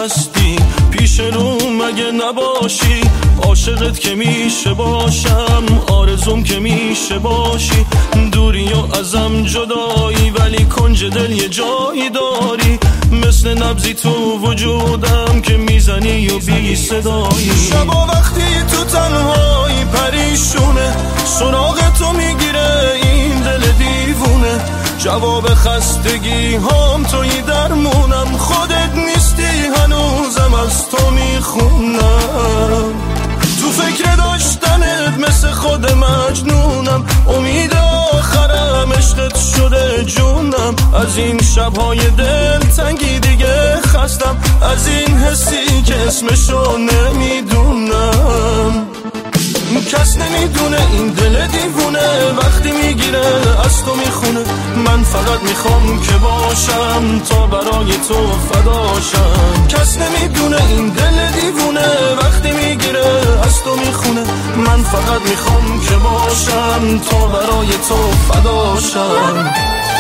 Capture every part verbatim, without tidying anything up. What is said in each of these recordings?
هستی پیش رو مگه نباشی، عاشقت که میشه باشم، آرزوم که میشه باشی، دوری و ازم جدایی ولی کنج دل یه جایی داری، مثل نبضی تو وجودم که میزنی و بی صدایی. شبا وقتی تو تنهایی پریشونه، سراغ تو میگیره این دل دیوونه، جواب خستگی هم توی درمونم، خودت نیستی هنوزم از تو میخونم، تو فکر داشتنت مثل خود مجنونم، امید آخرم عشقت شده جونم، از این شبهای دل تنگی دیگه خستم، از این حسی که اسمشو نمیدونم، کس نمیدونه این دل دیوونه وقتی میگیره از تو میخونه، من فقط میخوام که باشم تا برای تو فداشم، کس نمیدونه این دل دیوونه وقتی میگیره از تو میخونه، من فقط میخوام که باشم تا برای تو فداشم.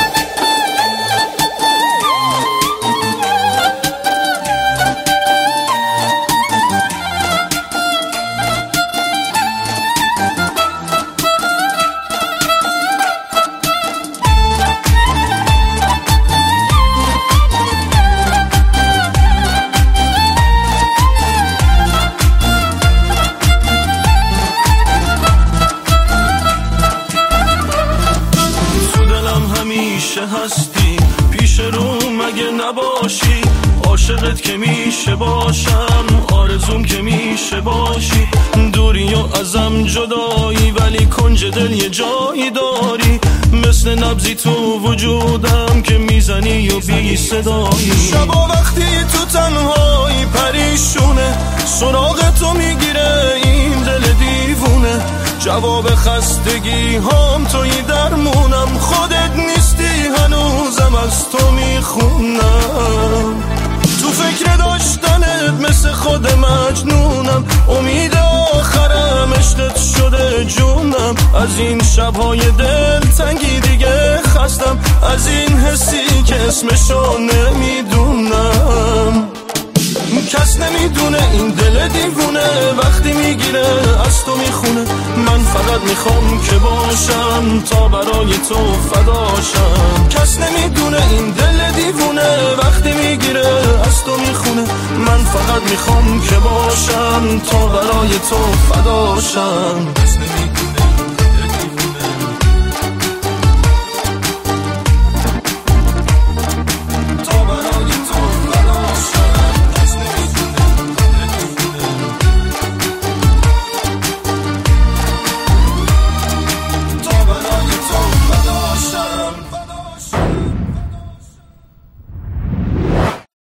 هستی پیش رو مگه نباشی، عاشقت که میشه باشم، آرزوم که میشه باشی، دوری و ازم جدایی ولی کنج دل یه جایی داری، مثل نبضی تو وجودم که میزنی و بی صدایی. شبا وقتی تو تنهایی پریشونه، سراغ تو میگیره این دل دیوونه، جواب خستگی هم توی درمونم، خودت نیستی هنوزم از تو میخونم، تو فکر داشتنت مثل خود مجنونم، امید آخرم عشقت شده جونم، از این شبهای دل تنگی دیگه خستم، از این حسی که اسمشو نمیدونم، کس نمیدونه این دل دیوونه وقتی میگیره از تو میخونه، من فقط میخوام که باشم تا برای تو فداشم، کس نمیدونه این دل دیوونه وقتی میگیره از تو میخونه، من فقط میخوام که باشم تا برای تو فداشم.